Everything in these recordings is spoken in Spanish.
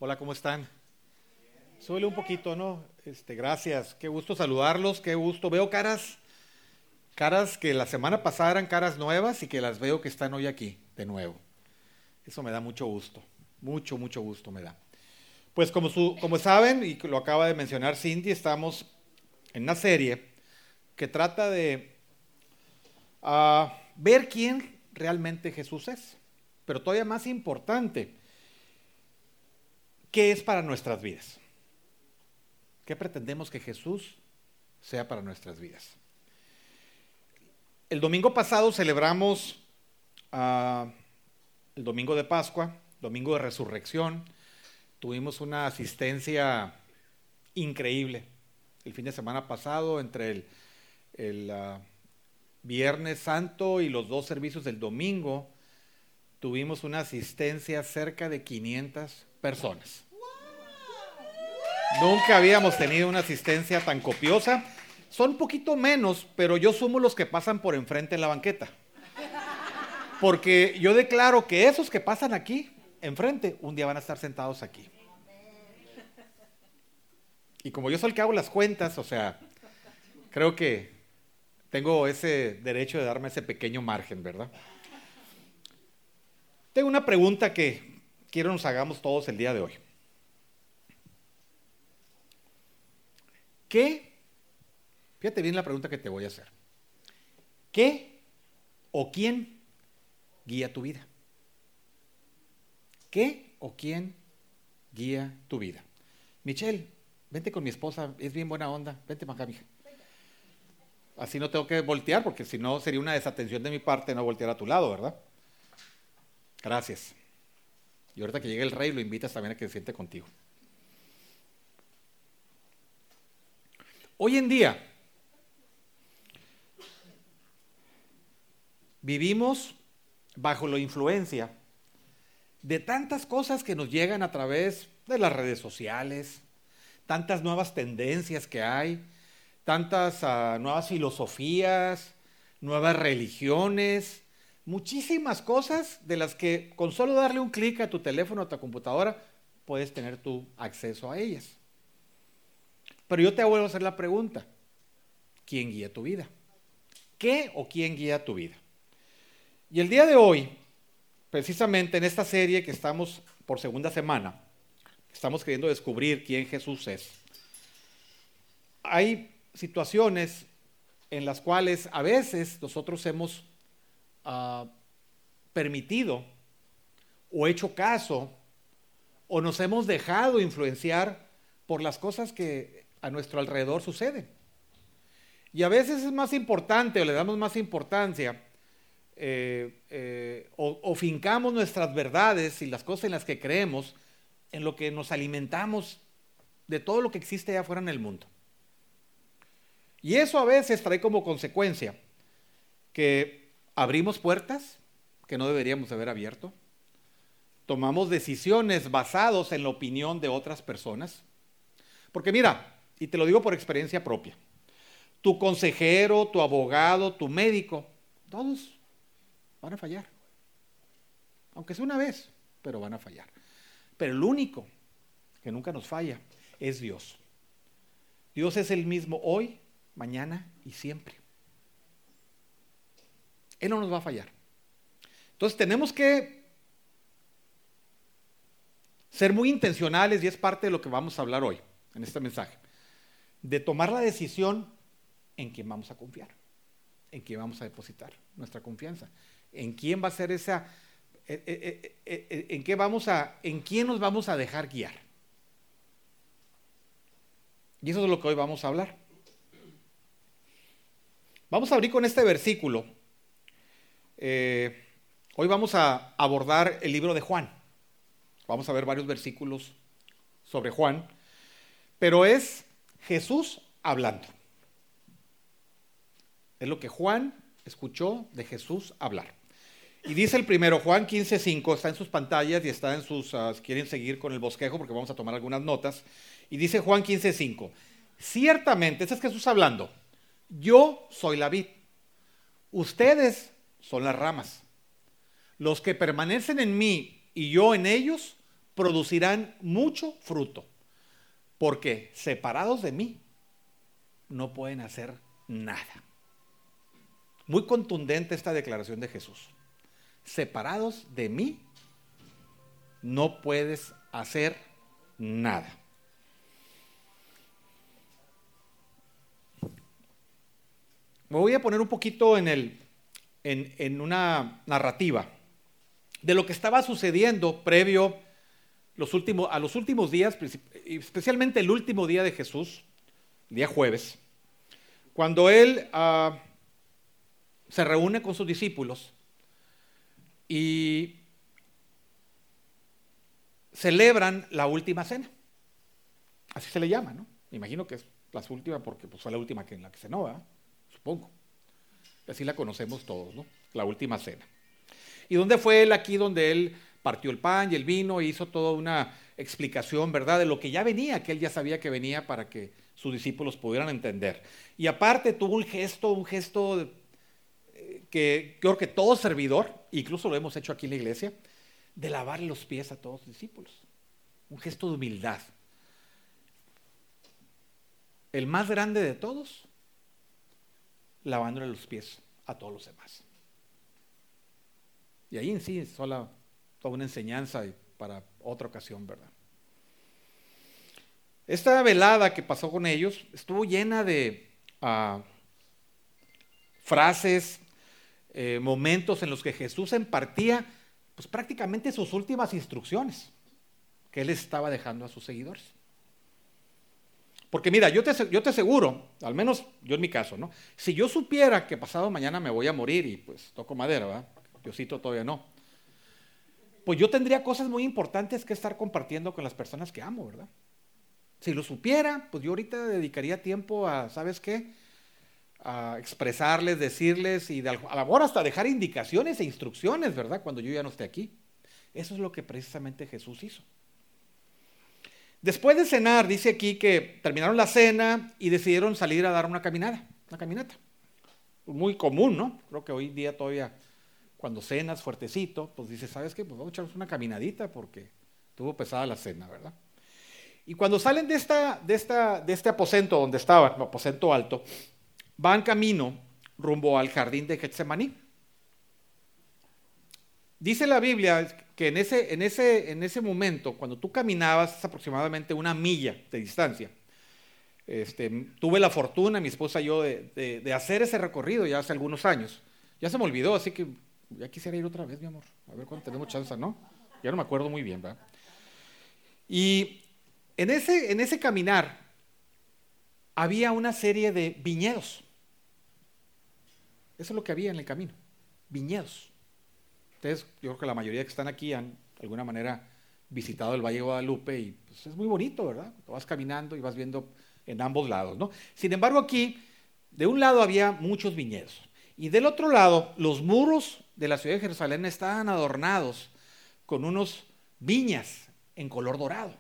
Hola, ¿cómo están? Súbele un poquito, ¿no? Gracias, qué gusto saludarlos, qué gusto. Veo caras que la semana pasada eran caras nuevas y que las veo que están hoy aquí de nuevo. Eso me da mucho gusto, mucho gusto me da. Pues como saben, y lo acaba de mencionar Cindy, estamos en una serie que trata de ver quién realmente Jesús es. Pero todavía más importante, ¿qué es para nuestras vidas? ¿Qué pretendemos que Jesús sea para nuestras vidas? El domingo pasado celebramos el domingo de Pascua, domingo de Resurrección. Tuvimos una asistencia increíble. El fin de semana pasado, entre el Viernes Santo y los dos servicios del domingo, tuvimos una asistencia cerca de 500 personas. Nunca habíamos tenido una asistencia tan copiosa. Son un poquito menos, pero yo sumo los que pasan por enfrente en la banqueta. Porque yo declaro que esos que pasan aquí, enfrente, un día van a estar sentados aquí. Y como yo soy el que hago las cuentas, o sea, creo que tengo ese derecho de darme ese pequeño margen, ¿verdad? Tengo una pregunta que quiero nos hagamos todos el día de hoy. Fíjate bien la pregunta que te voy a hacer. ¿Qué o quién guía tu vida? ¿Qué o quién guía tu vida? Michelle, vente con mi esposa, es bien buena onda, vente para acá, mija. Así no tengo que voltear, porque si no sería una desatención de mi parte no voltear a tu lado, ¿verdad? Gracias. Y ahorita que llegue el rey lo invitas también a que se siente contigo. Hoy en día vivimos bajo la influencia de tantas cosas que nos llegan a través de las redes sociales, tantas nuevas tendencias que hay, tantas nuevas filosofías, nuevas religiones, muchísimas cosas de las que con solo darle un clic a tu teléfono o a tu computadora puedes tener tu acceso a ellas. Pero yo te vuelvo a hacer la pregunta, ¿quién guía tu vida? ¿Qué o quién guía tu vida? Y el día de hoy, precisamente en esta serie que estamos por segunda semana, estamos queriendo descubrir quién Jesús es. Hay situaciones en las cuales a veces nosotros hemos permitido o hecho caso o nos hemos dejado influenciar por las cosas que a nuestro alrededor suceden. Y a veces es más importante o le damos más importancia o fincamos nuestras verdades y las cosas en las que creemos en lo que nos alimentamos de todo lo que existe allá afuera en el mundo. Y eso a veces trae como consecuencia que abrimos puertas que no deberíamos haber abierto, tomamos decisiones basadas en la opinión de otras personas, porque mira, y te lo digo por experiencia propia, tu consejero, tu abogado, tu médico, todos van a fallar, aunque sea una vez, pero van a fallar. Pero el único que nunca nos falla es Dios. Dios es el mismo hoy, mañana y siempre. Él no nos va a fallar. Entonces tenemos que ser muy intencionales, y es parte de lo que vamos a hablar hoy en este mensaje, de tomar la decisión en quién vamos a confiar, en quién vamos a depositar nuestra confianza, en quién va a ser en quién nos vamos a dejar guiar. Y eso es de lo que hoy vamos a hablar. Vamos a abrir con este versículo. Hoy vamos a abordar el libro de Juan. Vamos a ver varios versículos sobre Juan, pero es Jesús hablando. Es lo que Juan escuchó de Jesús hablar. Y dice el primero, Juan 15:5, está en sus pantallas y está en sus, si quieren seguir con el bosquejo porque vamos a tomar algunas notas. Y dice Juan 15:5, ciertamente, ese es Jesús hablando, yo soy la vid, ustedes son las ramas. Los que permanecen en mí y yo en ellos producirán mucho fruto, porque separados de mí no pueden hacer nada. Muy contundente esta declaración de Jesús. Separados de mí no puedes hacer nada. Me voy a poner un poquito en una narrativa de lo que estaba sucediendo previo a los últimos días, especialmente el último día de Jesús, el día jueves, cuando él se reúne con sus discípulos y celebran la última cena. Así se le llama, ¿no? Me imagino que es la última porque pues, fue la última en la que cenó, ¿verdad? Supongo. Así la conocemos todos, ¿no? La última cena. ¿Y dónde fue él? Aquí donde él partió el pan y el vino e hizo toda una explicación, ¿verdad? De lo que ya venía, que él ya sabía que venía para que sus discípulos pudieran entender. Y aparte tuvo un gesto que creo que todo servidor, incluso lo hemos hecho aquí en la iglesia, de lavarle los pies a todos los discípulos. Un gesto de humildad. El más grande de todos, lavándole los pies a todos los demás. Y ahí en sí es toda una enseñanza para otra ocasión, ¿verdad? Esta velada que pasó con ellos estuvo llena de frases, momentos en los que Jesús impartía pues prácticamente sus últimas instrucciones que él estaba dejando a sus seguidores. Porque mira, yo te aseguro, al menos yo en mi caso, ¿no? Si yo supiera que pasado mañana me voy a morir y pues toco madera, ¿verdad? Diosito todavía no. Pues yo tendría cosas muy importantes que estar compartiendo con las personas que amo, ¿verdad? Si lo supiera, pues yo ahorita dedicaría tiempo a, ¿sabes qué? A expresarles, decirles y a lo mejor hasta dejar indicaciones e instrucciones, ¿verdad? Cuando yo ya no esté aquí. Eso es lo que precisamente Jesús hizo. Después de cenar, dice aquí que terminaron la cena y decidieron salir a dar una caminata. Muy común, ¿no? Creo que hoy día todavía cuando cenas fuertecito, pues dices, ¿sabes qué? Pues vamos a echarnos una caminadita porque estuvo pesada la cena, ¿verdad? Y cuando salen de este aposento donde estaban, aposento alto, van camino rumbo al jardín de Getsemaní. Dice la Biblia que en ese momento, cuando tú caminabas aproximadamente una milla de distancia, tuve la fortuna, mi esposa y yo, de hacer ese recorrido ya hace algunos años. Ya se me olvidó, así que ya quisiera ir otra vez, mi amor. A ver cuándo tenemos chance, ¿no? Ya no me acuerdo muy bien, ¿verdad? Y en ese caminar había una serie de viñedos. Eso es lo que había en el camino, viñedos. Ustedes, yo creo que la mayoría que están aquí han de alguna manera visitado el Valle de Guadalupe y pues, es muy bonito, ¿verdad? Vas caminando y vas viendo en ambos lados, ¿no? Sin embargo, aquí, de un lado había muchos viñedos y del otro lado, los muros de la ciudad de Jerusalén estaban adornados con unos viñas en color dorado.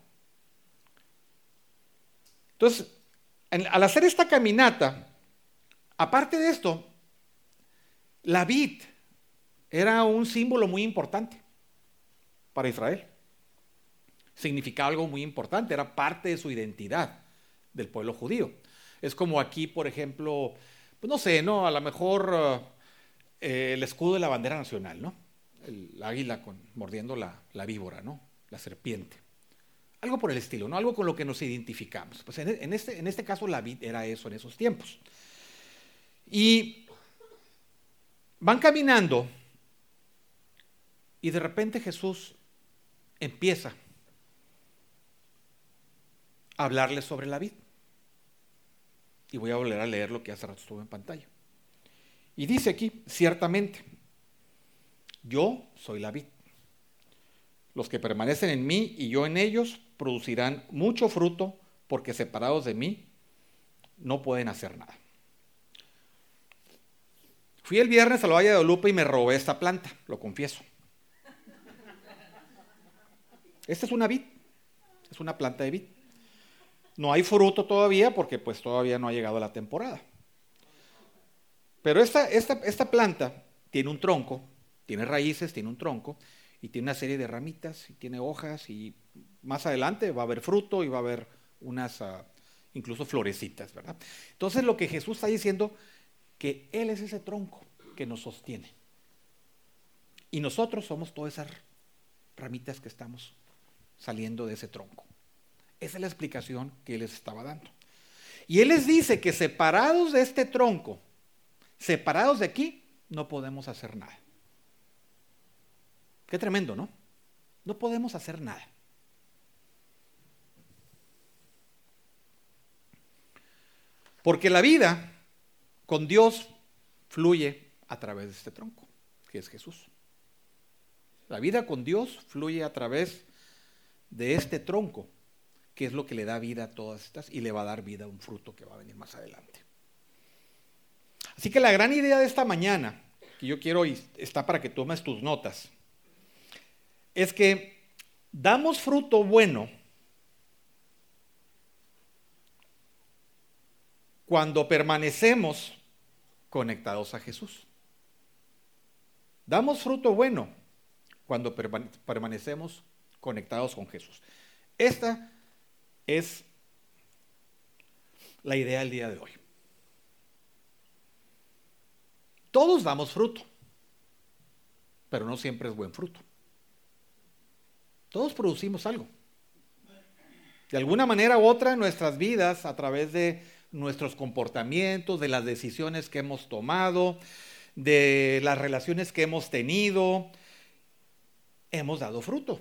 Entonces, al hacer esta caminata, aparte de esto, la vid era un símbolo muy importante para Israel. Significaba algo muy importante, era parte de su identidad del pueblo judío. Es como aquí, por ejemplo, pues no sé, ¿no? A lo mejor el escudo de la bandera nacional, ¿no? El águila mordiendo la víbora, ¿no? La serpiente. Algo por el estilo, ¿no? Algo con lo que nos identificamos. Pues en este caso la vid era eso en esos tiempos. Y van caminando y de repente Jesús empieza a hablarles sobre la vid. Y voy a volver a leer lo que hace rato estuvo en pantalla. Y dice aquí, ciertamente, yo soy la vid. Los que permanecen en mí y yo en ellos producirán mucho fruto, porque separados de mí no pueden hacer nada. Fui el viernes al Valle de Guadalupe y me robé esta planta, lo confieso. Esta es una vid, es una planta de vid. No hay fruto todavía porque pues todavía no ha llegado la temporada. Pero esta planta tiene un tronco, tiene raíces, tiene un tronco, y tiene una serie de ramitas y tiene hojas y más adelante va a haber fruto y va a haber unas incluso florecitas, ¿verdad? Entonces lo que Jesús está diciendo, que Él es ese tronco que nos sostiene. Y nosotros somos todas esas ramitas que estamos saliendo de ese tronco. Esa es la explicación que Él les estaba dando. Y Él les dice que separados de este tronco, separados de aquí, no podemos hacer nada. Qué tremendo, ¿no? No podemos hacer nada. Porque la vida con Dios fluye a través de este tronco, que es Jesús. La vida con Dios fluye a través de este tronco, que es lo que le da vida a todas estas y le va a dar vida a un fruto que va a venir más adelante. Así que la gran idea de esta mañana, que yo quiero y está para que tomes tus notas, es que damos fruto bueno cuando permanecemos conectados a Jesús. Damos fruto bueno cuando permanecemos conectados con Jesús. Esta es la idea del día de hoy. Todos damos fruto, pero no siempre es buen fruto. Todos producimos algo. De alguna manera u otra en nuestras vidas, a través de nuestros comportamientos, de las decisiones que hemos tomado, de las relaciones que hemos tenido, hemos dado fruto.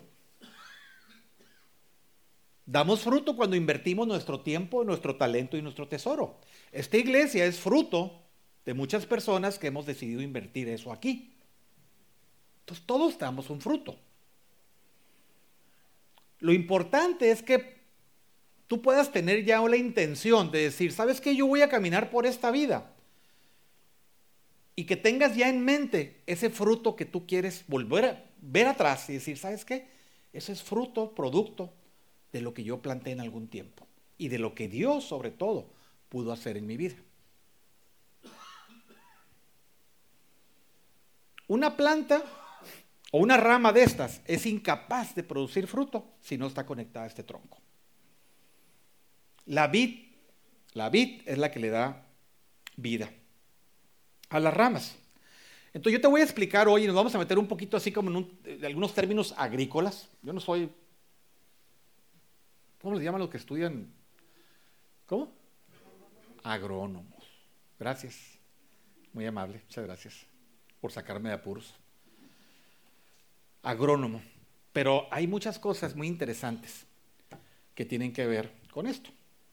Damos fruto cuando invertimos nuestro tiempo, nuestro talento y nuestro tesoro. Esta iglesia es fruto de muchas personas que hemos decidido invertir eso aquí. Entonces todos damos un fruto. Lo importante es que tú puedas tener ya la intención de decir, ¿sabes qué? Yo voy a caminar por esta vida. Y que tengas ya en mente ese fruto que tú quieres volver a ver atrás y decir, ¿sabes qué? Ese es fruto, producto de lo que yo planteé en algún tiempo. Y de lo que Dios, sobre todo, pudo hacer en mi vida. Una planta o una rama de estas es incapaz de producir fruto si no está conectada a este tronco. La vid es la que le da vida a las ramas. Entonces yo te voy a explicar hoy y nos vamos a meter un poquito así como en algunos términos agrícolas. Yo no soy, ¿cómo les llaman los que estudian? ¿Cómo? Agrónomos. Gracias. Muy amable, muchas gracias por sacarme de apuros. Agrónomo. Pero hay muchas cosas muy interesantes que tienen que ver con esto.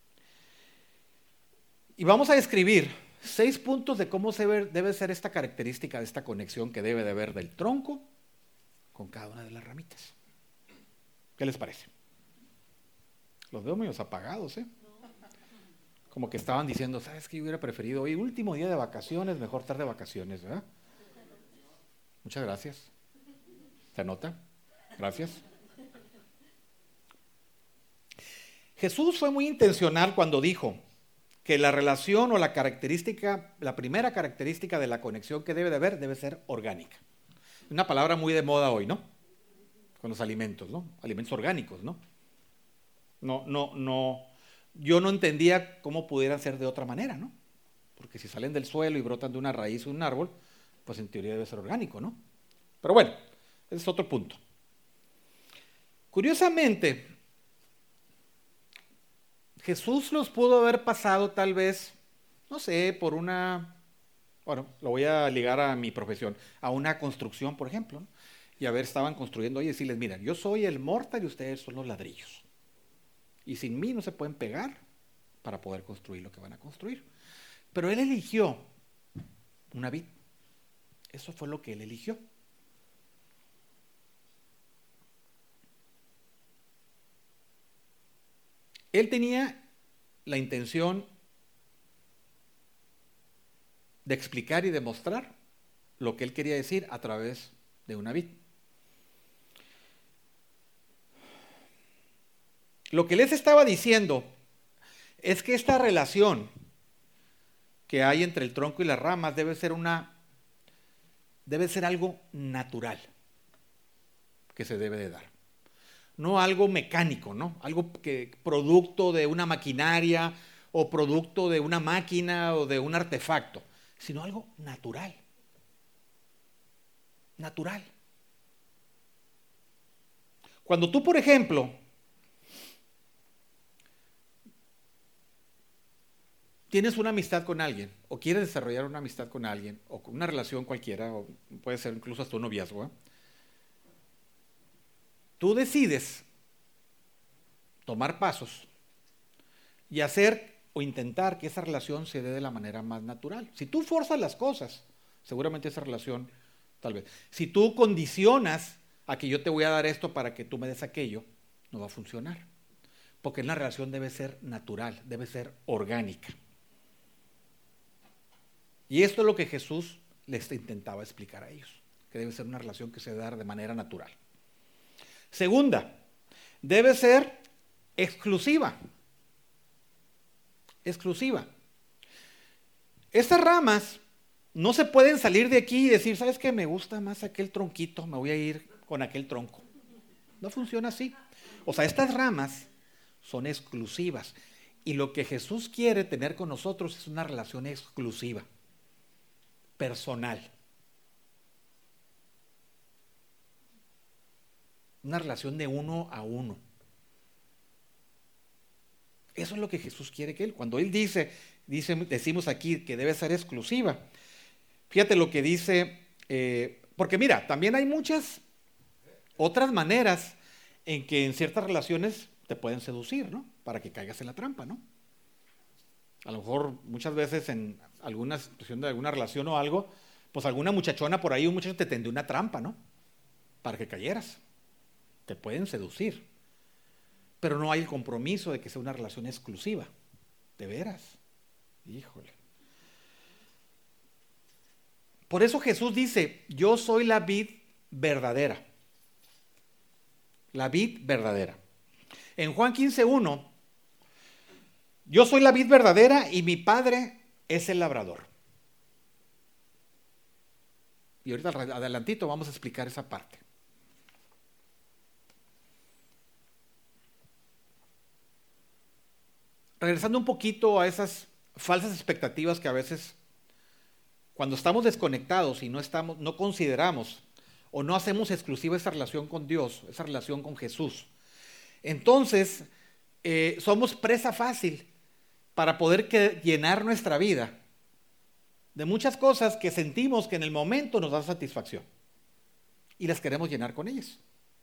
Y vamos a describir 6 puntos de cómo debe ser esta característica de esta conexión que debe de haber del tronco con cada una de las ramitas. ¿Qué les parece? Los veo medio apagados, ¿eh? Como que estaban diciendo, ¿sabes qué? Yo hubiera preferido hoy, último día de vacaciones, mejor estar de vacaciones, ¿verdad? Muchas gracias. ¿Se anota? Gracias. Jesús fue muy intencional cuando dijo que la relación o la característica, la primera característica de la conexión que debe de haber debe ser orgánica. Una palabra muy de moda hoy, ¿no? Con los alimentos, ¿no? Alimentos orgánicos, ¿no? No. Yo no entendía cómo pudieran ser de otra manera, ¿no? Porque si salen del suelo y brotan de una raíz o un árbol, pues en teoría debe ser orgánico, ¿no? Pero bueno, ese es otro punto. Curiosamente, Jesús los pudo haber pasado tal vez, no sé, por una, bueno, lo voy a ligar a mi profesión, a una construcción, por ejemplo, ¿no? Y a ver, estaban construyendo y decirles, miren, yo soy el mortal y ustedes son los ladrillos. Y sin mí no se pueden pegar para poder construir lo que van a construir. Pero Él eligió una vid. Eso fue lo que Él eligió. Él tenía la intención de explicar y demostrar lo que Él quería decir a través de una vid. Lo que les estaba diciendo es que esta relación que hay entre el tronco y las ramas debe ser algo natural. que se debe de dar. No algo mecánico, ¿no? Algo que producto de una maquinaria o producto de una máquina o de un artefacto, sino algo natural. Natural. Cuando tú, por ejemplo, tienes una amistad con alguien o quieres desarrollar una amistad con alguien o con una relación cualquiera, o puede ser incluso hasta un noviazgo, ¿eh? Tú decides tomar pasos y hacer o intentar que esa relación se dé de la manera más natural. Si tú forzas las cosas, seguramente esa relación, tal vez. Si tú condicionas a que yo te voy a dar esto para que tú me des aquello, no va a funcionar. Porque la relación debe ser natural, debe ser orgánica. Y esto es lo que Jesús les intentaba explicar a ellos, que debe ser una relación que se da de manera natural. Segunda, debe ser exclusiva. Exclusiva. Estas ramas no se pueden salir de aquí y decir, ¿sabes qué? Me gusta más aquel tronquito, me voy a ir con aquel tronco. No funciona así. O sea, estas ramas son exclusivas. Y lo que Jesús quiere tener con nosotros es una relación exclusiva, personal. Una relación de uno a uno. Eso es lo que Jesús quiere que Él. Cuando Él decimos aquí que debe ser exclusiva. Fíjate lo que dice, porque mira, también hay muchas otras maneras en que en ciertas relaciones te pueden seducir, ¿no? Para que caigas en la trampa, ¿no? A lo mejor muchas veces en alguna situación de alguna relación o algo, pues alguna muchachona por ahí, un muchacho te tendió una trampa, ¿no? Para que cayeras. Te pueden seducir. Pero no hay el compromiso de que sea una relación exclusiva. De veras. Híjole. Por eso Jesús dice, yo soy la vid verdadera. La vid verdadera. En Juan 15:1, yo soy la vid verdadera y mi Padre es el labrador. Y ahorita adelantito vamos a explicar esa parte. Regresando un poquito a esas falsas expectativas que a veces, cuando estamos desconectados y no consideramos o no hacemos exclusiva esa relación con Dios, esa relación con Jesús, entonces somos presa fácil para poder llenar nuestra vida de muchas cosas que sentimos que en el momento nos dan satisfacción y las queremos llenar con ellas.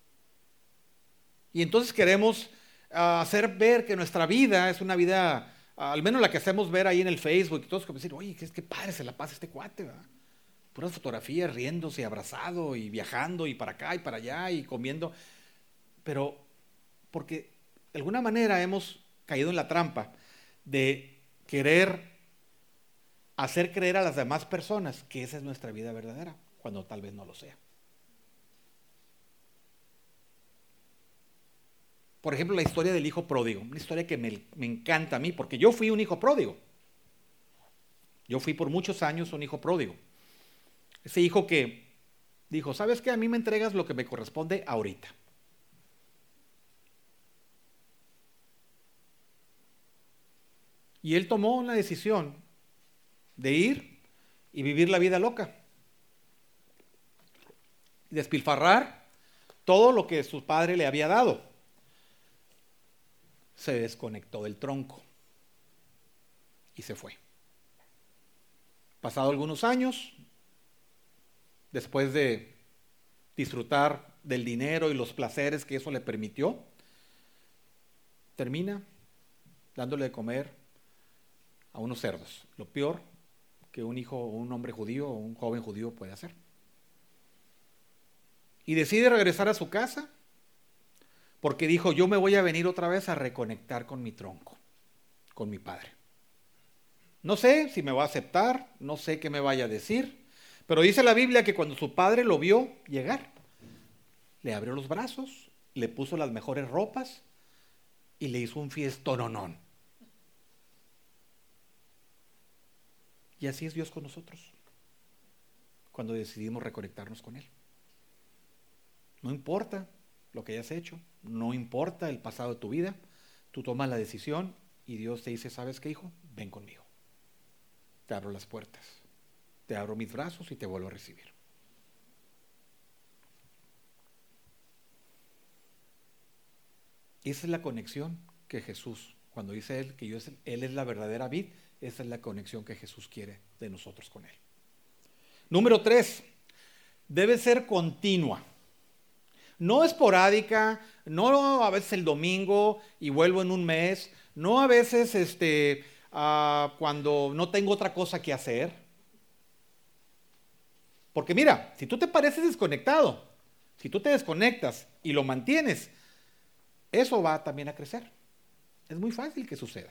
Y entonces queremos hacer ver que nuestra vida es una vida, al menos la que hacemos ver ahí en el Facebook, y todos como decir, oye, qué padre se la pasa este cuate, ¿verdad? Puras fotografías, riéndose, abrazado y viajando y para acá y para allá y comiendo. Pero porque de alguna manera hemos caído en la trampa de querer hacer creer a las demás personas que esa es nuestra vida verdadera, cuando tal vez no lo sea. Por ejemplo, la historia del hijo pródigo, una historia que me encanta a mí, porque yo fui un hijo pródigo. Yo fui por muchos años un hijo pródigo. Ese hijo que dijo, ¿sabes qué? A mí me entregas lo que me corresponde ahorita. Y él tomó una decisión de ir y vivir la vida loca. Despilfarrar todo lo que su padre le había dado. Se desconectó del tronco y se fue. Pasado algunos años, después de disfrutar del dinero y los placeres que eso le permitió, termina dándole de comer a unos cerdos. Lo peor que un hijo o un hombre judío o un joven judío puede hacer. Y decide regresar a su casa porque dijo, yo me voy a venir otra vez a reconectar con mi tronco, con mi padre. No sé si me va a aceptar, no sé qué me vaya a decir, pero dice la Biblia que cuando su padre lo vio llegar, le abrió los brazos, le puso las mejores ropas y le hizo un fiestononón. Y así es Dios con nosotros, cuando decidimos reconectarnos con Él. No importa lo que hayas hecho, no importa el pasado de tu vida, tú tomas la decisión y Dios te dice, ¿sabes qué, hijo? Ven conmigo. Te abro las puertas, te abro mis brazos y te vuelvo a recibir. Esa es la conexión que Jesús, cuando dice Él que Él es la verdadera vid, esa es la conexión que Jesús quiere de nosotros con Él. Número 3, debe ser continua. No esporádica, no a veces el domingo y vuelvo en un mes, no a veces cuando no tengo otra cosa que hacer. Porque mira, si tú te pareces desconectado, si tú te desconectas y lo mantienes, eso va también a crecer. Es muy fácil que suceda.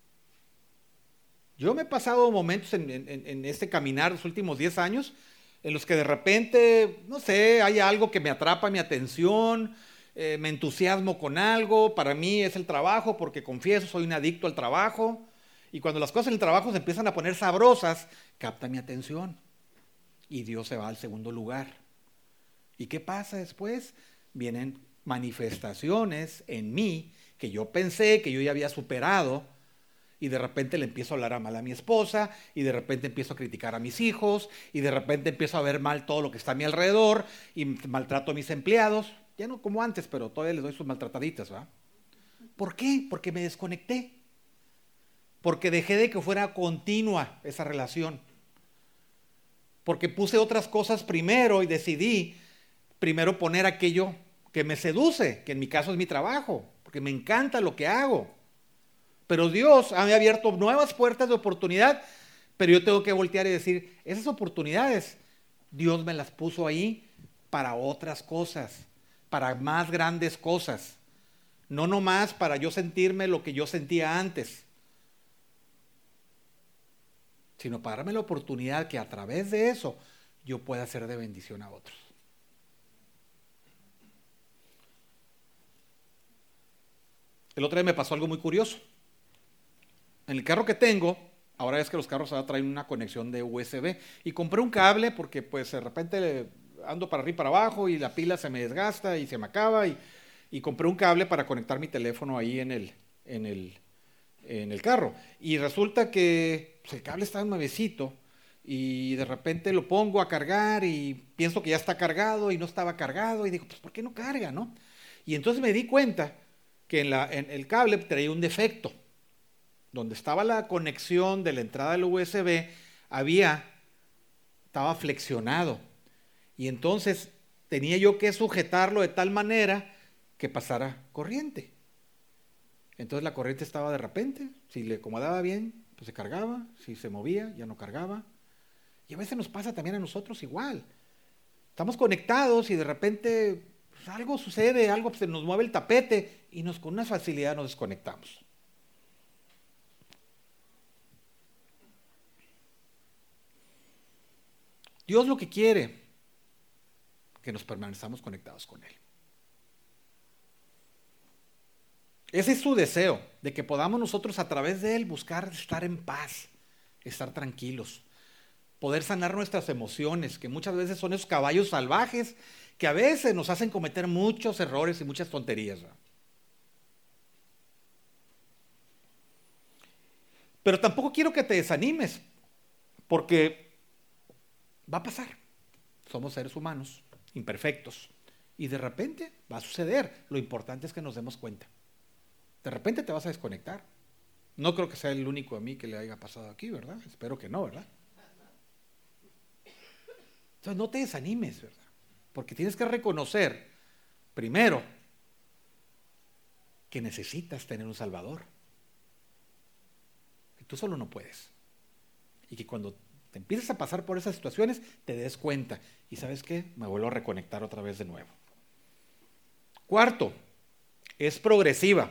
Yo me he pasado momentos en este caminar los últimos 10 años en los que de repente, no sé, hay algo que me atrapa mi atención, me entusiasmo con algo, para mí es el trabajo, porque confieso, soy un adicto al trabajo, y cuando las cosas en el trabajo se empiezan a poner sabrosas, capta mi atención, y Dios se va al segundo lugar. ¿Y qué pasa después? Vienen manifestaciones en mí que yo pensé que yo ya había superado, y de repente le empiezo a hablar mal a mi esposa, y de repente empiezo a criticar a mis hijos, y de repente empiezo a ver mal todo lo que está a mi alrededor, y maltrato a mis empleados, ya no como antes, pero todavía les doy sus maltrataditas, ¿va? ¿Por qué? Porque me desconecté, porque dejé de que fuera continua esa relación, porque puse otras cosas primero y decidí primero poner aquello que me seduce, que en mi caso es mi trabajo, porque me encanta lo que hago. Pero Dios ha abierto nuevas puertas de oportunidad, pero yo tengo que voltear y decir, esas oportunidades, Dios me las puso ahí para otras cosas, para más grandes cosas, no nomás para yo sentirme lo que yo sentía antes, sino para darme la oportunidad que a través de eso yo pueda ser de bendición a otros. El otro día me pasó algo muy curioso. En el carro que tengo, ahora es que los carros ahora traen una conexión de USB, y compré un cable porque pues de repente ando para arriba y para abajo y la pila se me desgasta y se me acaba, y compré un cable para conectar mi teléfono ahí en el carro. Y resulta que pues, el cable estaba nuevecito y de repente lo pongo a cargar y pienso que ya está cargado y no estaba cargado y digo, pues ¿por qué no carga, no? Y entonces me di cuenta que en el cable traía un defecto. Donde estaba la conexión de la entrada del USB, estaba flexionado. Y entonces tenía yo que sujetarlo de tal manera que pasara corriente. Entonces la corriente estaba de repente, si le acomodaba bien, pues se cargaba, si se movía, ya no cargaba. Y a veces nos pasa también a nosotros igual. Estamos conectados y de repente pues, algo sucede, algo se nos mueve el tapete y con una facilidad nos desconectamos. Dios lo que quiere, que nos permanezcamos conectados con Él. Ese es su deseo, de que podamos nosotros a través de Él buscar estar en paz, estar tranquilos, poder sanar nuestras emociones, que muchas veces son esos caballos salvajes que a veces nos hacen cometer muchos errores y muchas tonterías, ¿verdad? Pero tampoco quiero que te desanimes, porque va a pasar. Somos seres humanos, imperfectos. Y de repente va a suceder. Lo importante es que nos demos cuenta. De repente te vas a desconectar. No creo que sea el único a mí que le haya pasado aquí, ¿verdad? Espero que no, ¿verdad? Entonces no te desanimes, ¿verdad? Porque tienes que reconocer, primero, que necesitas tener un Salvador. Que tú solo no puedes. Y que cuando te empiezas a pasar por esas situaciones, te des cuenta. ¿Y sabes qué? Me vuelvo a reconectar otra vez de nuevo. Cuarto, es progresiva.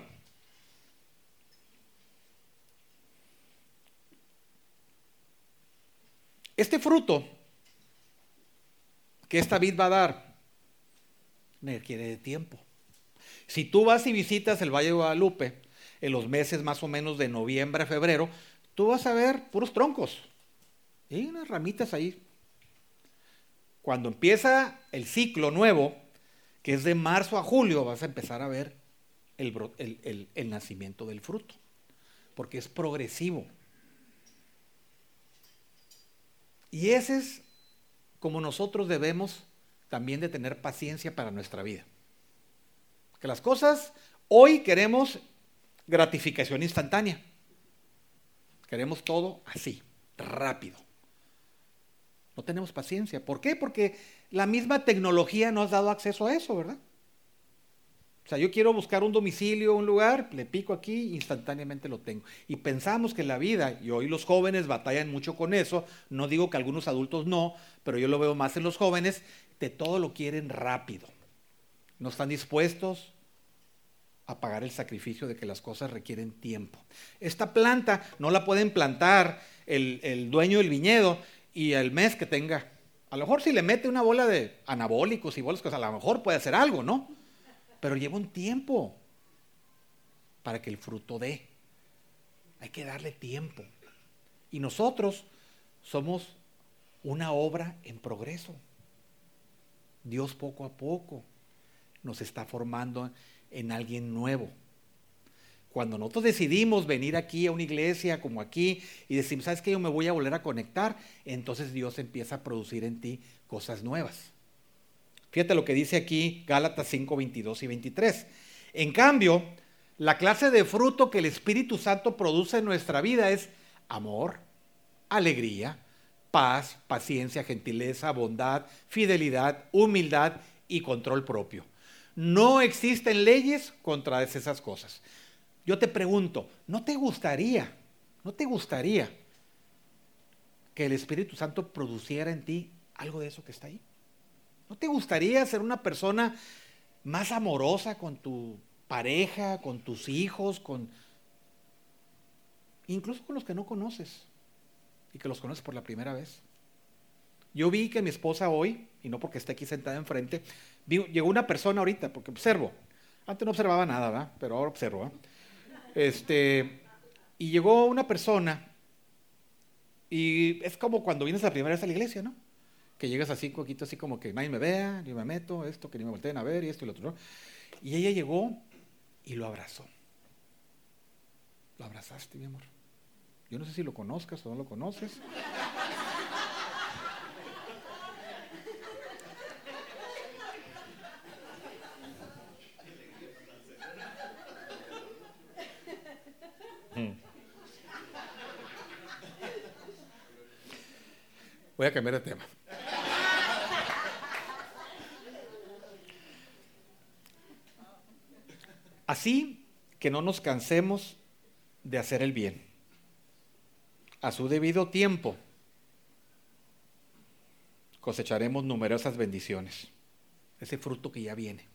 Este fruto que esta vid va a dar requiere de tiempo. Si tú vas y visitas el Valle de Guadalupe en los meses más o menos de noviembre a febrero, tú vas a ver puros troncos. Y hay unas ramitas ahí. Cuando empieza el ciclo nuevo, que es de marzo a julio, vas a empezar a ver el nacimiento del fruto, porque es progresivo. Y ese es como nosotros debemos también de tener paciencia para nuestra vida. Que las cosas, hoy queremos gratificación instantánea. Queremos todo así, rápido. No tenemos paciencia. ¿Por qué? Porque la misma tecnología nos ha dado acceso a eso, ¿verdad? O sea, yo quiero buscar un domicilio, un lugar, le pico aquí, instantáneamente lo tengo. Y pensamos que la vida, y hoy los jóvenes batallan mucho con eso, no digo que algunos adultos no, pero yo lo veo más en los jóvenes, de todo lo quieren rápido. No están dispuestos a pagar el sacrificio de que las cosas requieren tiempo. Esta planta no la pueden plantar el dueño del viñedo y el mes que tenga. A lo mejor si le mete una bola de anabólicos y bolas, pues a lo mejor puede hacer algo, ¿no? Pero lleva un tiempo para que el fruto dé. Hay que darle tiempo. Y nosotros somos una obra en progreso. Dios poco a poco nos está formando en alguien nuevo. Cuando nosotros decidimos venir aquí a una iglesia como aquí y decimos, ¿sabes qué? Yo me voy a volver a conectar, entonces Dios empieza a producir en ti cosas nuevas. Fíjate lo que dice aquí Gálatas 5, 22 y 23. En cambio, la clase de fruto que el Espíritu Santo produce en nuestra vida es amor, alegría, paz, paciencia, gentileza, bondad, fidelidad, humildad y control propio. No existen leyes contra esas cosas. Yo te pregunto, ¿no te gustaría que el Espíritu Santo produciera en ti algo de eso que está ahí? ¿No te gustaría ser una persona más amorosa con tu pareja, con tus hijos, incluso con los que no conoces y que los conoces por la primera vez? Yo vi que mi esposa hoy, y no porque esté aquí sentada enfrente, llegó una persona ahorita, porque observo. Antes no observaba nada, ¿verdad? Pero ahora observo, y llegó una persona, y es como cuando vienes la primera vez a la iglesia, ¿no? Que llegas así, un poquito así como que nadie me vea, yo me meto, esto, que ni me volteen a ver, y esto y lo otro, ¿no? Y ella llegó y lo abrazó. Lo abrazaste, mi amor. Yo no sé si lo conozcas o no lo conoces. Voy a cambiar de tema. Así que no nos cansemos de hacer el bien. A su debido tiempo cosecharemos numerosas bendiciones. Ese fruto que ya viene.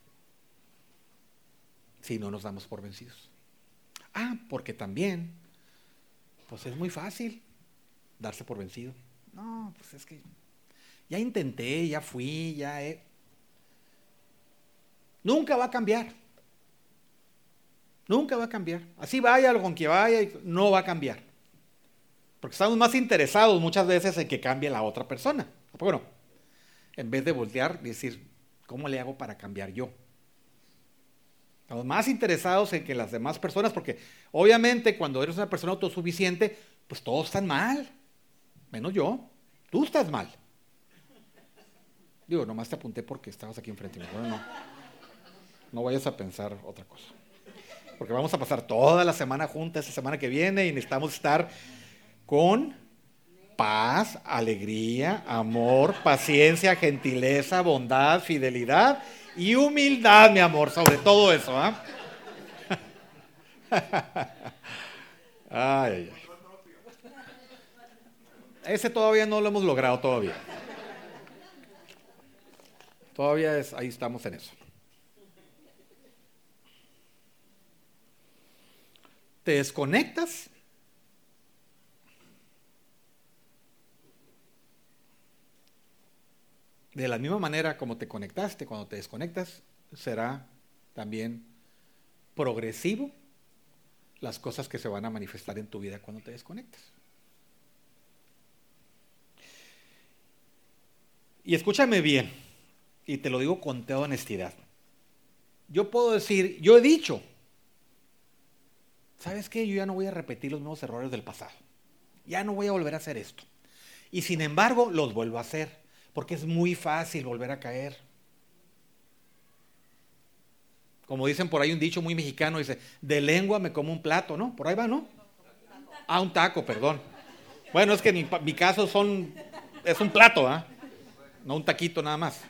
Si no nos damos por vencidos. Porque también, pues es muy fácil darse por vencido. No, pues es que ya intenté, ya fui, Nunca va a cambiar. Nunca va a cambiar. Así vaya con que vaya, no va a cambiar. Porque estamos más interesados muchas veces en que cambie la otra persona. Bueno, en vez de voltear y decir, ¿cómo le hago para cambiar yo? Estamos más interesados en que las demás personas, porque obviamente cuando eres una persona autosuficiente, pues todos están mal, menos yo. Tú estás mal. Digo, nomás te apunté porque estabas aquí enfrente. Bueno, no vayas a pensar otra cosa. Porque vamos a pasar toda la semana juntas, esta semana que viene, y necesitamos estar con paz, alegría, amor, paciencia, gentileza, bondad, fidelidad y humildad, mi amor, sobre todo eso, ¿ah? Ay, ay, ay. Ese todavía no lo hemos logrado todavía. Todavía ahí estamos en eso. Te desconectas de la misma manera como te conectaste. Cuando te desconectas será también progresivo las cosas que se van a manifestar en tu vida cuando te desconectas. Y escúchame bien, y te lo digo con toda honestidad. yo puedo decir, yo he dicho, ¿sabes qué? Yo ya no voy a repetir los mismos errores del pasado. Ya no voy a volver a hacer esto. Y sin embargo, los vuelvo a hacer, porque es muy fácil volver a caer. Como dicen por ahí un dicho muy mexicano, dice, de lengua me como un plato, ¿no? Por ahí va, ¿no? Ah, un taco, perdón. Bueno, es que en mi caso es un plato, ¿ah? No un taquito nada más.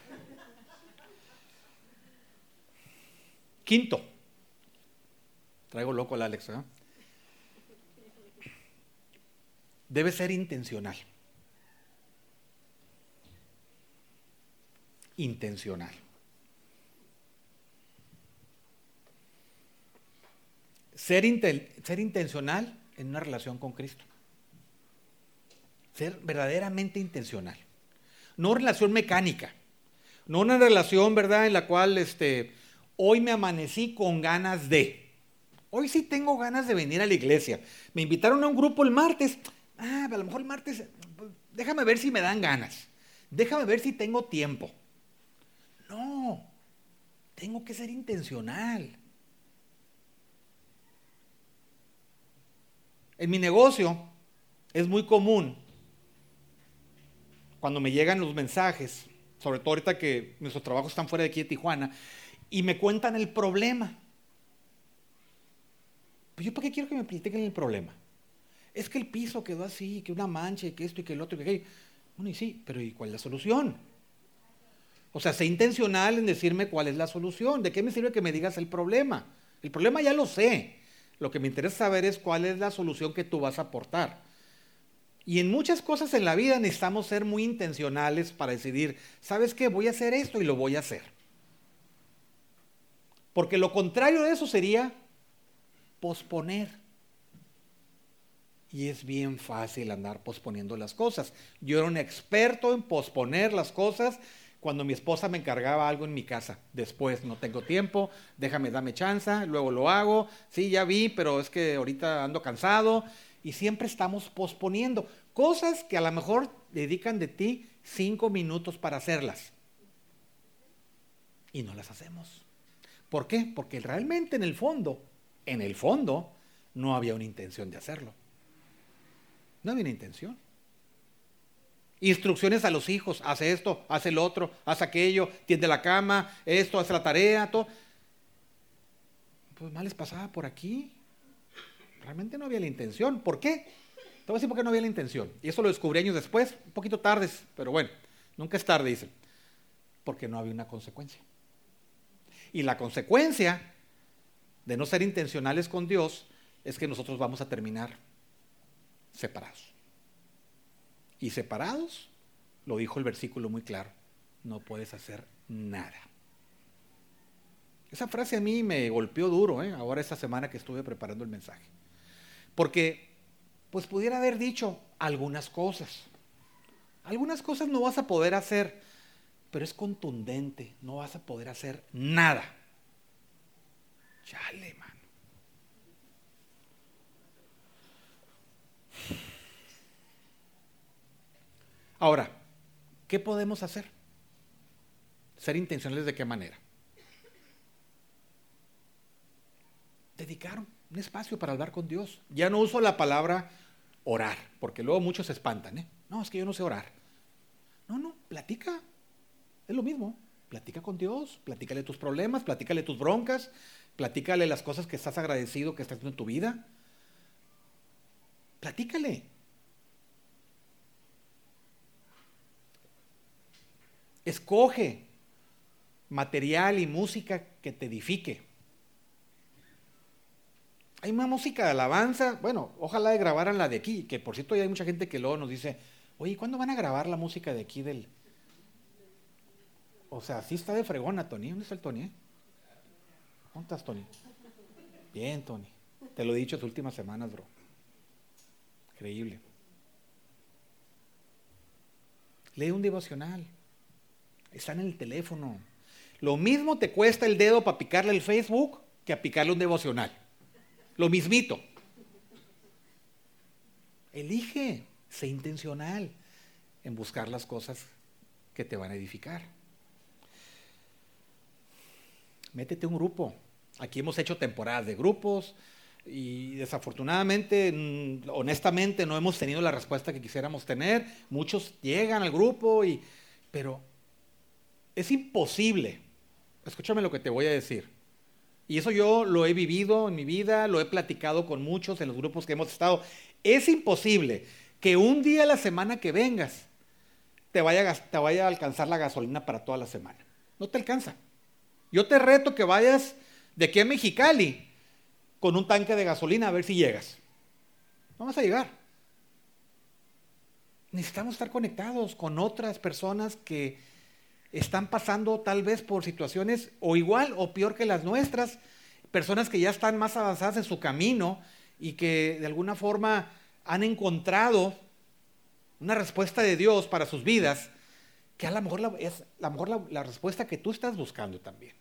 Quinto. Traigo loco al Alex, ¿eh? Debe ser intencional. Intencional. Ser intencional en una relación con Cristo. Ser verdaderamente intencional. No relación mecánica. No una relación, ¿verdad?, en la cual hoy me amanecí con ganas de. Hoy sí tengo ganas de venir a la iglesia. Me invitaron a un grupo el martes. A lo mejor el martes, déjame ver si me dan ganas. Déjame ver si tengo tiempo. No, tengo que ser intencional. En mi negocio es muy común cuando me llegan los mensajes, sobre todo ahorita que nuestros trabajos están fuera de aquí de Tijuana, y me cuentan el problema. Pues yo, ¿para qué quiero que me platiquen el problema? Es que el piso quedó así, que una mancha, y que esto, y que el otro, y que aquello. Bueno, y sí, pero ¿y cuál es la solución? O sea, sé intencional en decirme cuál es la solución. ¿De qué me sirve que me digas el problema? El problema ya lo sé. Lo que me interesa saber es cuál es la solución que tú vas a aportar. Y en muchas cosas en la vida necesitamos ser muy intencionales para decidir, ¿sabes qué? Voy a hacer esto y lo voy a hacer. Porque lo contrario de eso sería posponer. Y es bien fácil andar posponiendo las cosas. Yo era un experto en posponer las cosas cuando mi esposa me encargaba algo en mi casa. Después, no tengo tiempo, dame chance, luego lo hago. Sí, ya vi, pero es que ahorita ando cansado. Y siempre estamos posponiendo cosas que a lo mejor dedican de ti 5 minutos para hacerlas. Y no las hacemos. ¿Por qué? Porque realmente en el fondo, no había una intención de hacerlo. No había una intención. Instrucciones a los hijos, haz esto, haz el otro, haz aquello, tiende la cama, esto, haz la tarea, todo. Pues más les pasaba por aquí. Realmente no había la intención. ¿Por qué? Te voy a decir por qué no había la intención. Y eso lo descubrí años después, un poquito tardes, pero bueno, nunca es tarde, dicen. Porque no había una consecuencia. Y la consecuencia de no ser intencionales con Dios es que nosotros vamos a terminar separados. Y separados, lo dijo el versículo muy claro, no puedes hacer nada. Esa frase a mí me golpeó duro, ahora esta semana que estuve preparando el mensaje. Porque, pues pudiera haber dicho algunas cosas. Algunas cosas no vas a poder hacer, pero es contundente, no vas a poder hacer nada. Chale, mano. Ahora, ¿qué podemos hacer? Ser intencionales ¿de qué manera? Dedicar un espacio para hablar con Dios. Ya no uso la palabra orar, porque luego muchos se espantan, No, es que yo no sé orar. No, platica. Es lo mismo. Platica con Dios, platícale tus problemas, platícale tus broncas, platícale las cosas que estás agradecido que estás haciendo en tu vida. Platícale. Escoge material y música que te edifique. Hay una música de alabanza, bueno, ojalá grabaran la de aquí, que por cierto ya hay mucha gente que luego nos dice, oye, ¿cuándo van a grabar la música de aquí del...? O sea, sí está de fregona, Tony. ¿Dónde está el Tony, ¿Dónde estás, Tony? Bien, Tony. Te lo he dicho las últimas semanas, bro. Increíble. Lee un devocional. Está en el teléfono. Lo mismo te cuesta el dedo para picarle el Facebook que a picarle un devocional. Lo mismito. Elige, sé intencional en buscar las cosas que te van a edificar. métete a un grupo. Aquí hemos hecho temporadas de grupos y desafortunadamente, honestamente, no hemos tenido la respuesta que quisiéramos tener. Muchos llegan al grupo, pero es imposible. Escúchame lo que te voy a decir. Y eso yo lo he vivido en mi vida, lo he platicado con muchos en los grupos que hemos estado. Es imposible que un día a la semana que vengas te vaya a alcanzar la gasolina para toda la semana. No te alcanza. Yo te reto que vayas de aquí a Mexicali con un tanque de gasolina a ver si llegas. No vas a llegar. Necesitamos estar conectados con otras personas que están pasando tal vez por situaciones o igual o peor que las nuestras, personas que ya están más avanzadas en su camino y que de alguna forma han encontrado una respuesta de Dios para sus vidas, que a lo mejor es la respuesta que tú estás buscando también.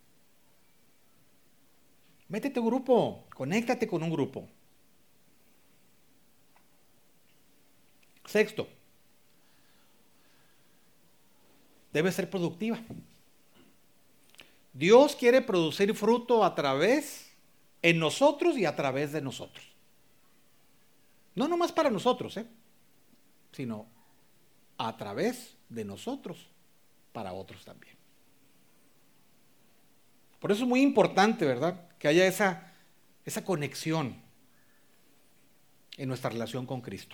Métete a un grupo, conéctate con un grupo. Sexto, debe ser productiva. Dios quiere producir fruto en nosotros y a través de nosotros. No nomás para nosotros, sino a través de nosotros para otros también. Por eso es muy importante, ¿verdad?, que haya esa conexión en nuestra relación con Cristo.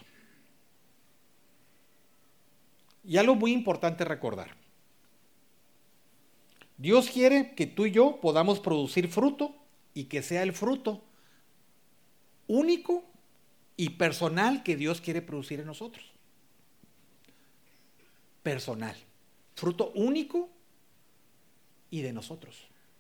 Y algo muy importante recordar. Dios quiere que tú y yo podamos producir fruto y que sea el fruto único y personal que Dios quiere producir en nosotros. Personal. Fruto único y de nosotros.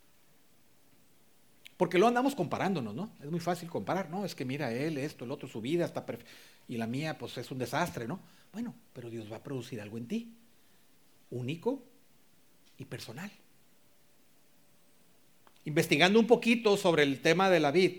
Porque lo andamos comparándonos, ¿no? Es muy fácil comparar, ¿no? Es que mira él, esto, el otro, su vida está perfecta y la mía pues es un desastre, ¿no? Bueno, pero Dios va a producir algo en ti, único y personal. Investigando un poquito sobre el tema de la vid,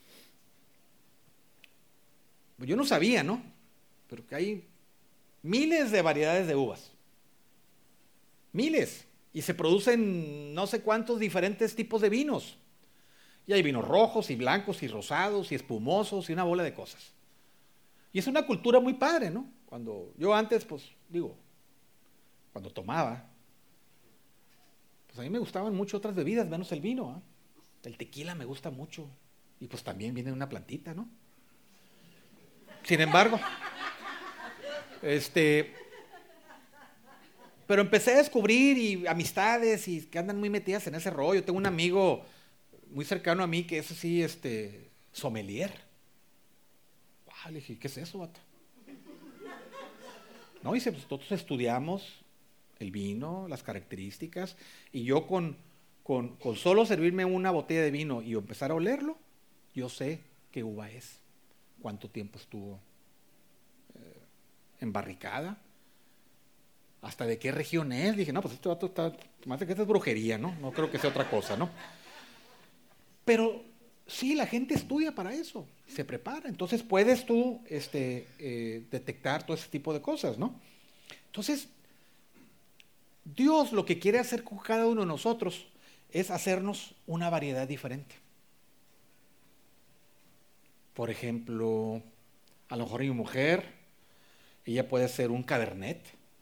pues yo no sabía, ¿no? Pero que hay miles de variedades de uvas. Miles. Y se producen no sé cuántos diferentes tipos de vinos. Y hay vinos rojos y blancos y rosados y espumosos y una bola de cosas. Y es una cultura muy padre, ¿no? Cuando yo antes, cuando tomaba, pues a mí me gustaban mucho otras bebidas, menos el vino, ¿eh? El tequila me gusta mucho. Y pues también viene de una plantita, ¿no? Sin embargo, pero empecé a descubrir y amistades y que andan muy metidas en ese rollo. Tengo un amigo muy cercano a mí que es así, sommelier. Le dije, ¿qué es eso, vato? No, dice, pues nosotros estudiamos el vino, las características, y yo con solo servirme una botella de vino y empezar a olerlo, yo sé qué uva es, cuánto tiempo estuvo embarricada, hasta de qué región es. Dije, no, pues este vato está, más de que esta es brujería, ¿no? No creo que sea otra cosa, ¿no? Pero sí, la gente estudia para eso, se prepara. Entonces puedes tú detectar todo ese tipo de cosas, ¿no? Entonces, Dios lo que quiere hacer con cada uno de nosotros es hacernos una variedad diferente. Por ejemplo, a lo mejor mi mujer, ella puede ser un cabernet.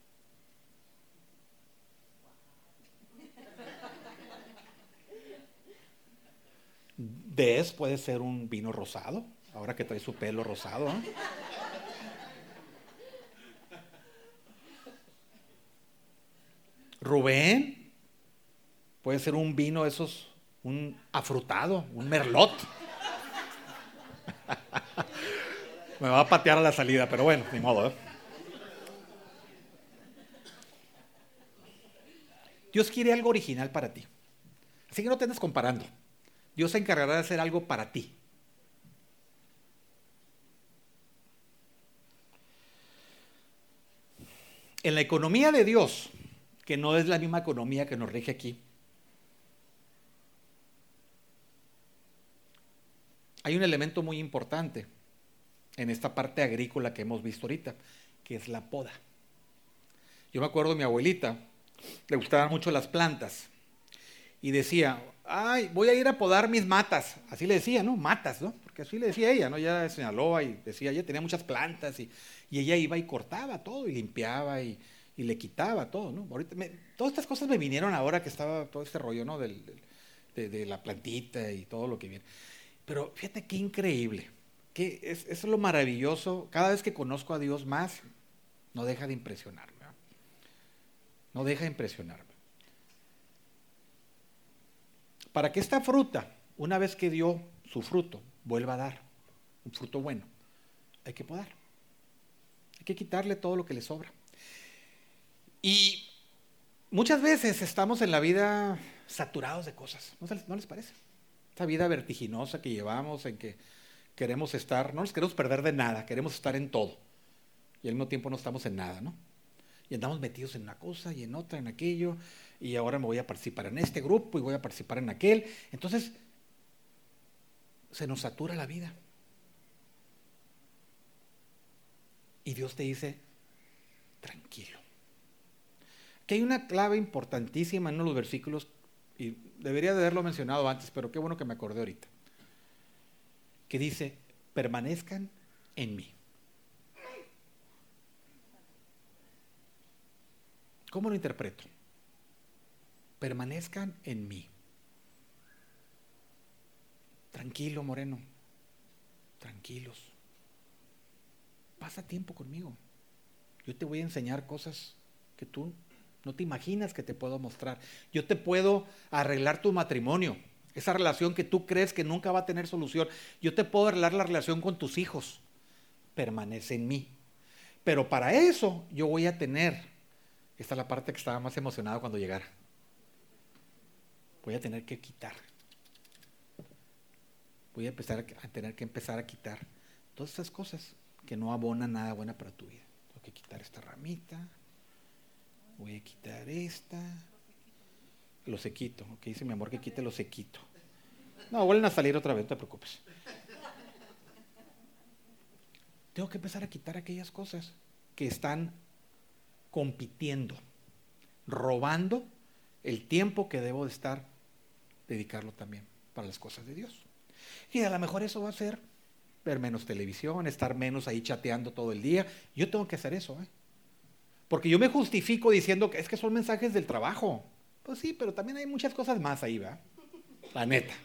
Des puede ser un vino rosado, ahora que trae su pelo rosado, ¿eh? Rubén puede ser un vino esos, un afrutado, un merlot. Me va a patear a la salida, pero bueno, ni modo, ¿eh? Dios quiere algo original para ti. Así que no te andes comparando. Dios se encargará de hacer algo para ti. En la economía de Dios, que no es la misma economía que nos rige aquí, hay un elemento muy importante en esta parte agrícola que hemos visto ahorita, que es la poda. Yo me acuerdo de mi abuelita, le gustaban mucho las plantas, y decía, ay, voy a ir a podar mis matas. Así le decía, ¿no? Matas, ¿no? Porque así le decía ella, ¿no? Ella de Sinaloa y decía, ella tenía muchas plantas y ella iba y cortaba todo y limpiaba y le quitaba todo, ¿no? Todas estas cosas me vinieron ahora que estaba todo este rollo, ¿no? De la plantita y todo lo que viene. Pero fíjate qué increíble, eso es lo maravilloso. Cada vez que conozco a Dios más, no deja de impresionarme, ¿no? No deja de impresionarme. Para que esta fruta, una vez que dio su fruto, vuelva a dar un fruto bueno, hay que podar. Hay que quitarle todo lo que le sobra. Y muchas veces estamos en la vida saturados de cosas, ¿no les parece? Esta vida vertiginosa que llevamos en que queremos estar, no nos queremos perder de nada, queremos estar en todo. Y al mismo tiempo no estamos en nada, ¿no? Y andamos metidos en una cosa y en otra, en aquello, y ahora me voy a participar en este grupo y voy a participar en aquel. Entonces, se nos satura la vida. Y Dios te dice, tranquilo. Aquí hay una clave importantísima en uno de los versículos, y debería de haberlo mencionado antes, pero qué bueno que me acordé ahorita, que dice, permanezcan en mí. ¿Cómo lo interpreto? Permanezcan en mí. Tranquilo, Moreno. Tranquilos. Pasa tiempo conmigo. Yo te voy a enseñar cosas que tú no te imaginas que te puedo mostrar. Yo te puedo arreglar tu matrimonio. Esa relación que tú crees que nunca va a tener solución. Yo te puedo arreglar la relación con tus hijos. Permanece en mí. Pero para eso yo voy a tener... Esta es la parte que estaba más emocionado cuando llegara. Voy a tener que quitar. Voy a tener que empezar a quitar todas esas cosas que no abonan nada buena para tu vida. Tengo que quitar esta ramita. Voy a quitar esta. Lo sequito. Ok, dice mi amor que quite lo sequito. No, vuelven a salir otra vez, no te preocupes. Tengo que empezar a quitar aquellas cosas que están compitiendo, robando el tiempo que debo de estar, dedicarlo también para las cosas de Dios. Y a lo mejor eso va a ser ver menos televisión, estar menos ahí chateando todo el día. Yo tengo que hacer eso, porque yo me justifico diciendo que es que son mensajes del trabajo. Pues sí, pero también hay muchas cosas más ahí, ¿verdad? La neta.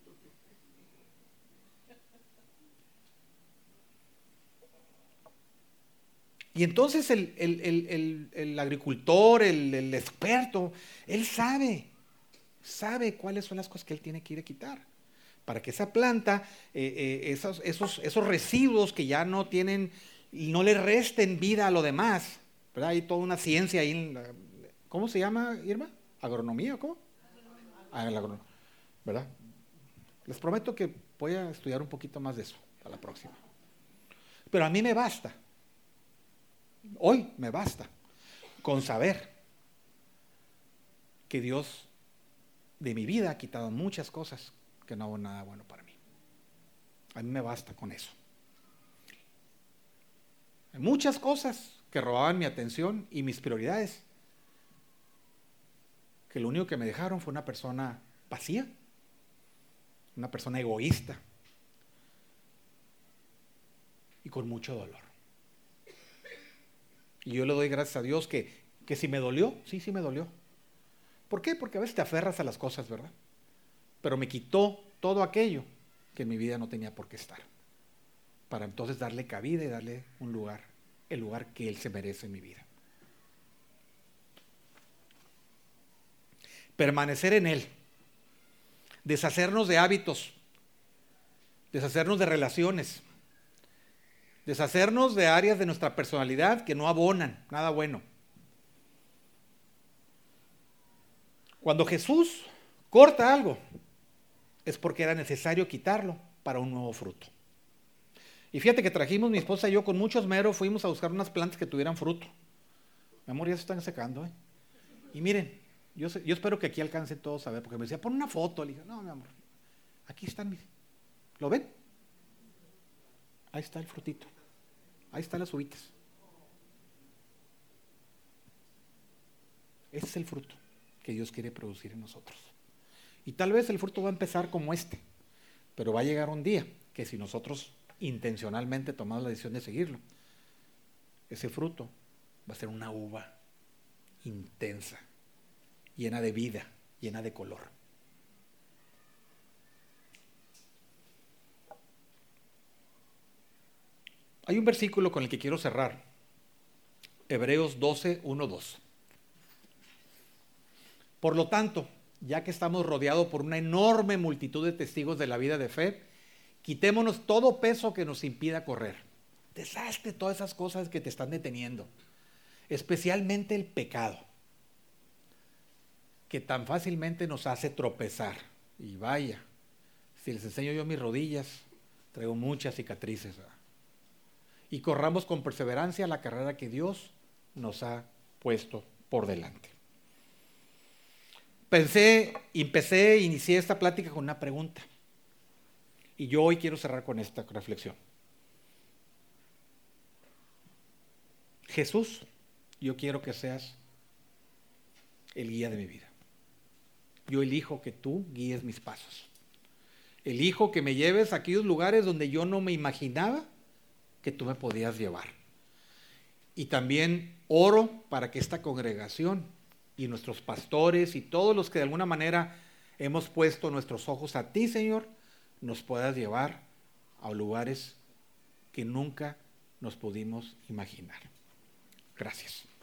Y entonces el agricultor, el experto, él sabe cuáles son las cosas que él tiene que ir a quitar. Para que esa planta, esos residuos que ya no tienen, no le resten vida a lo demás, ¿verdad? Hay toda una ciencia ahí. ¿Cómo se llama, Irma? ¿Agronomía o cómo? ¿Verdad? Les prometo que voy a estudiar un poquito más de eso a la próxima. Pero a mí me basta. Hoy me basta con saber que Dios de mi vida ha quitado muchas cosas que no hago nada bueno para mí. A mí me basta con eso. Hay muchas cosas que robaban mi atención y mis prioridades, que lo único que me dejaron fue una persona vacía, una persona egoísta y con mucho dolor. Y yo le doy gracias a Dios que si me dolió, sí me dolió. ¿Por qué? Porque a veces te aferras a las cosas, ¿verdad? Pero me quitó todo aquello que en mi vida no tenía por qué estar, para entonces darle cabida y darle un lugar, el lugar que Él se merece en mi vida. Permanecer en Él, deshacernos de hábitos, deshacernos de relaciones, deshacernos de áreas de nuestra personalidad que no abonan nada bueno. Cuando Jesús corta algo, es porque era necesario quitarlo para un nuevo fruto. Y fíjate que trajimos mi esposa y yo con mucho esmero, fuimos a buscar unas plantas que tuvieran fruto. Mi amor, ya se están secando, Y miren, yo espero que aquí alcancen todos a ver, porque me decía, pon una foto. Le dije, no, mi amor, aquí están, miren. ¿Lo ven? Ahí está el frutito. Ahí están las uvitas. Ese es el fruto que Dios quiere producir en nosotros. Y tal vez el fruto va a empezar como este, pero va a llegar un día que si nosotros intencionalmente tomamos la decisión de seguirlo, ese fruto va a ser una uva intensa, llena de vida, llena de color. Hay un versículo con el que quiero cerrar, Hebreos 12, 1, 2. Por lo tanto, ya que estamos rodeados por una enorme multitud de testigos de la vida de fe, quitémonos todo peso que nos impida correr. Deshazte todas esas cosas que te están deteniendo, especialmente el pecado, que tan fácilmente nos hace tropezar. Y vaya, si les enseño yo mis rodillas, traigo muchas cicatrices. Y corramos con perseverancia la carrera que Dios nos ha puesto por delante. Inicié esta plática con una pregunta. Y yo hoy quiero cerrar con esta reflexión. Jesús, yo quiero que seas el guía de mi vida. Yo elijo que tú guíes mis pasos. Elijo que me lleves a aquellos lugares donde yo no me imaginaba que tú me podías llevar. Y también oro para que esta congregación y nuestros pastores y todos los que de alguna manera hemos puesto nuestros ojos a ti, Señor, nos puedas llevar a lugares que nunca nos pudimos imaginar. Gracias.